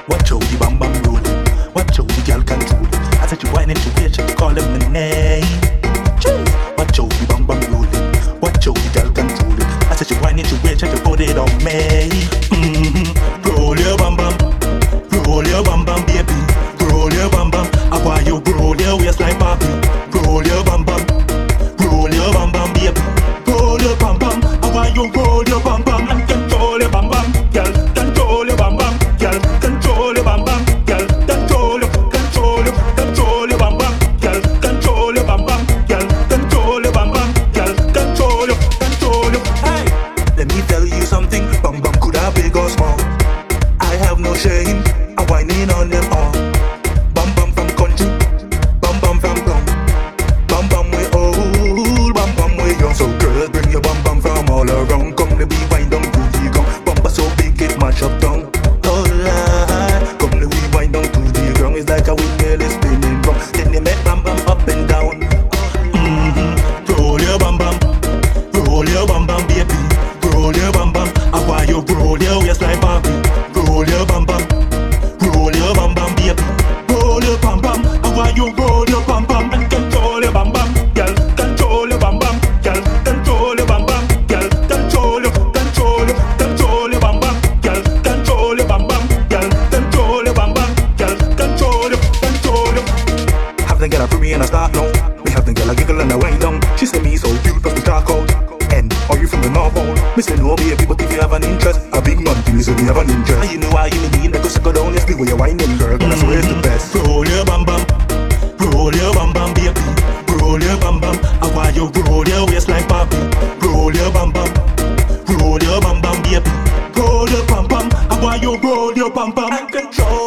Watch how the bam bam rolling. Watch how the girl controlling. I said you whining to wait, you call him my name. Jeez. Watch how the bam bam rolling. Watch how the girl controlling. I said you whining to wait, you put it on me. Roll your bam bam. Roll your bam bam, baby. Roll your bam bam. I want you roll your waist like Barbie. Roll your bam bam. Roll your bam bam, baby. Roll your bam bam. I want you roll your bam bam and control your bam bam, girl. Control your bam bam, girl. Control your bam bam, girl. Control your bam bam, girl. Control your bam bam, girl. Control your bam bam, girl. Control your. Hey, let me tell you something. Bam bam could have big or small. I have no shame. I'm whining on them all. Bam bam from country, bam bam from town. Bam bam we old, bam bam we young. So girls, bring your bam bam from all around. Come let me wind down to the ground. Bumper so big it mash up down. Oh Lord, come let me wind down to the ground. It's like a windmill is spinning round. Then they make bam bam up and down. Roll your bam bam, roll your bam bam, baby. Roll your bam bam. I want you roll your waist like Barbie. Roll your bam bam. Roll your bam bam, baby. Roll your bam bam. I want you roll your bam bam and control your bam bam, girl. Control your bam bam, girl. Control your bam bam, girl. Control your bam bam, girl. Control your bam bam, girl. Control your bam bam, girl. Control your. Have them get a free and I start now. Me have them get a giggle and a wind down. She say me so cute, but we talk out. And are you from the North Pole? Me say no, baby, but if you have an interest, a big man to me, so we have an interest. And you know why you need that go suck down your sleeve when you're whining, girl. And I swear it's the best. Roll your bam bam, roll your bam bam, baby. Roll your bam bam. I want you roll your waist like Barbie. Roll your bam bam, roll your bam bam, baby. Roll your bam bam. I want you roll your bam bam and control